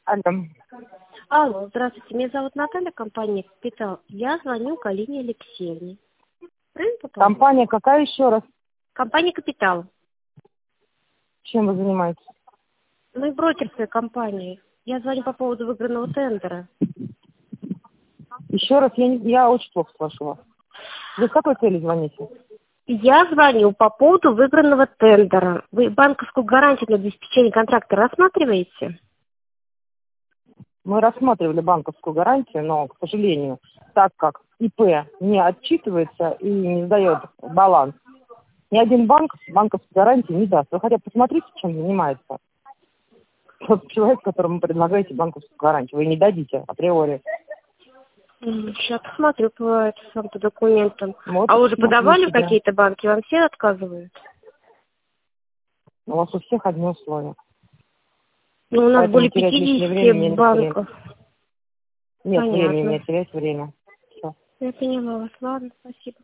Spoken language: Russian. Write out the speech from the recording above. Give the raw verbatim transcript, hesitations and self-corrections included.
Алло. Алло, здравствуйте, меня зовут Наталья, компания «Капитал». Я звоню Галине Алексеевне. Правильно попала? Компания какая еще раз? Компания «Капитал». Чем вы занимаетесь? Мы брокерская компания. Я звоню по поводу выигранного тендера. Еще раз, я, не, я очень плохо слышу вас. Вы с какой целью звоните? Я звоню по поводу выигранного тендера. Вы банковскую гарантию на обеспечение контракта рассматриваете? Мы рассматривали банковскую гарантию, но, к сожалению, так как ИП не отчитывается и не сдает баланс, ни один банк банковскую гарантию не даст. Вы хотя бы посмотрите, чем занимается тот человек, которому вы предлагаете банковскую гарантию. Вы не дадите априори. Сейчас посмотрю по этим по документам. Вот, А вы уже вот подавали в себя. какие-то банки? Вам все отказывают? У вас у всех одни условия. Ну, у нас Поэтому были терять лишнее время пятьдесят нет банков. времени. Нет времени, Понятно. не терять время. Все. Я поняла вас. Ладно, спасибо.